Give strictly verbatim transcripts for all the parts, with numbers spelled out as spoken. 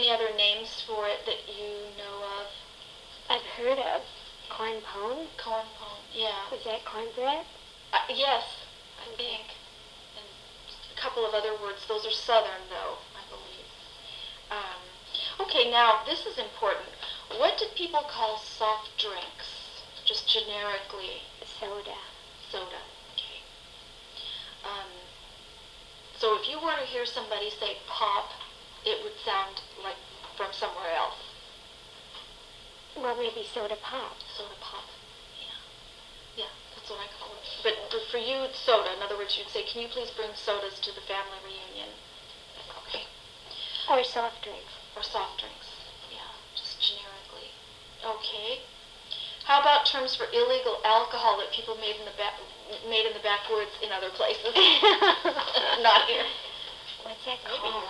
any other names for it that you know of? I've heard of corn pone. Corn pone, yeah. Was that cornbread? Uh, yes, I think. And a couple of other words. Those are southern, though, I believe. Um, okay, now, this is important. What did people call soft drinks, just generically? Soda. Soda, okay. Um, so if you were to hear somebody say pop, it would sound like from somewhere else. Well, maybe soda pop. Soda pop, yeah. Yeah, that's what I call it. But for, for you, it's soda. In other words, you'd say, can you please bring sodas to the family reunion? Okay. Or soft drinks. Or soft drinks, yeah, just generically. Okay. How about terms for illegal alcohol that people made in the back, made in the backwoods in other places? Not here. What's that called?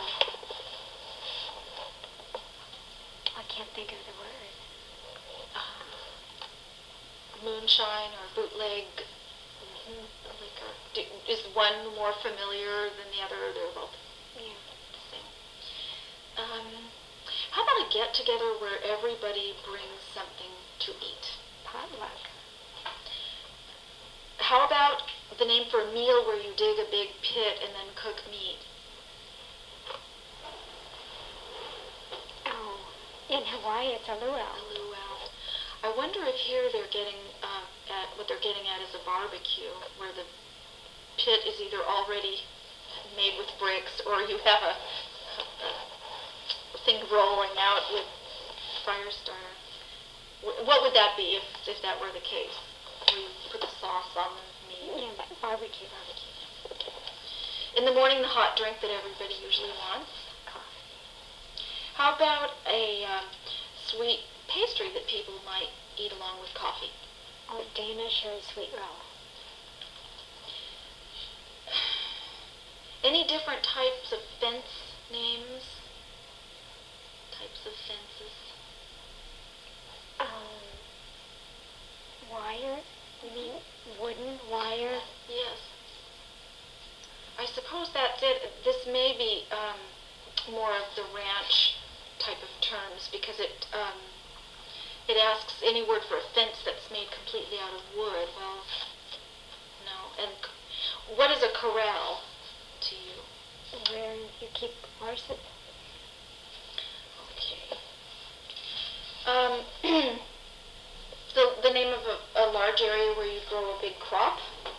I can't think of the word. Moonshine or bootleg mm-hmm. liquor. Do, is one more familiar than the other? They're both yeah. the same. Um, how about a get-together where everybody brings something to eat? Potluck. How about the name for a meal where you dig a big pit and then cook meat? Oh, in Hawaii it's a luau. A luau. I wonder if here they're getting uh, at what they're getting at is a barbecue, where the pit is either already made with bricks or you have a, a thing rolling out with fire starter. W- what would that be if, if that were the case? Where you put the sauce on the meat? Yeah, barbecue. Barbecue. In the morning, the hot drink that everybody usually wants. Coffee. How about a um, sweet pastry that people might eat along with coffee? Or Danish or a sweet roll. Any different types of fence names? Types of fences? Um, wire? You mean wooden wire? Yes. I suppose that's it. This may be um, more of the ranch type of terms because it um, it asks any word for a fence that's made completely out of wood. Well, no. And c- what is a corral to you? Where you keep horses. Okay. Um, the the name of a, a large area where you grow a big crop.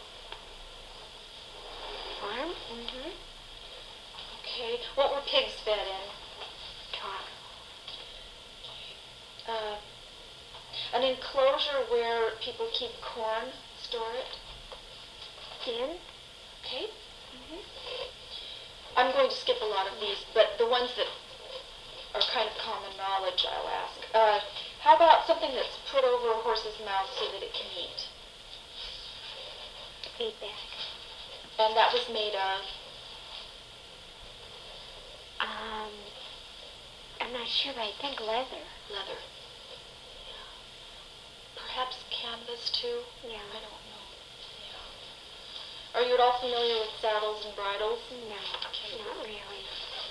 Farm? Mm-hmm. Okay. What were pigs fed in? Talk. Uh, an enclosure where people keep corn, store it. In? Okay. Mm-hmm. I'm going to skip a lot of these, but the ones that are kind of common knowledge I'll ask. Uh, how about something that's put over a horse's mouth so that it can eat? Feedback. And that was made of? Um, I'm not sure, but I think leather. Leather. Yeah. Perhaps canvas too? Yeah. I don't know. Yeah. Are you at all familiar with saddles and bridles? No, Okay. not really.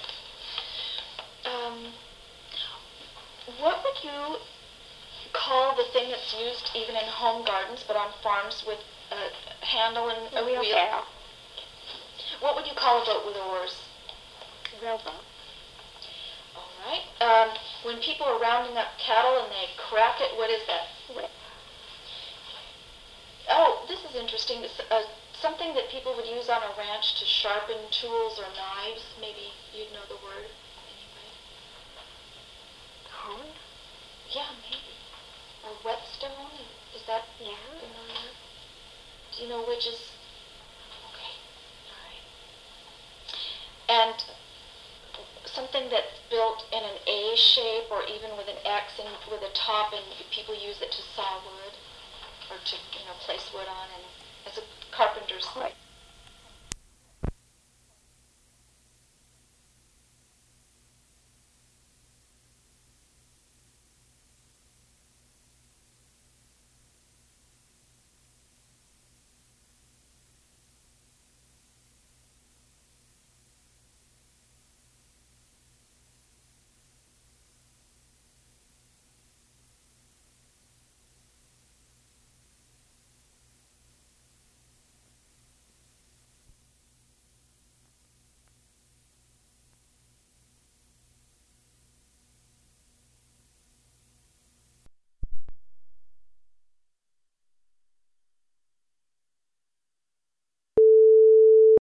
Um, what would you call the thing that's used even in home gardens but on farms with a handle and a wheel? Wheelbarrow. What would you call a boat with oars? Rowboat. All right. Um, when people are rounding up cattle and they crack it, what is that? Whip. Oh, this is interesting. It's, uh, something that people would use on a ranch to sharpen tools or knives. Maybe you'd know the word. Anyway. Hone? Yeah, maybe. Or whetstone? Is that Yeah. familiar? Do you know which is? Okay. All right. And something that's built in an A shape or even with an X and with a top, and people use it to saw wood or to, you know, place wood on, and as a carpenter's Right.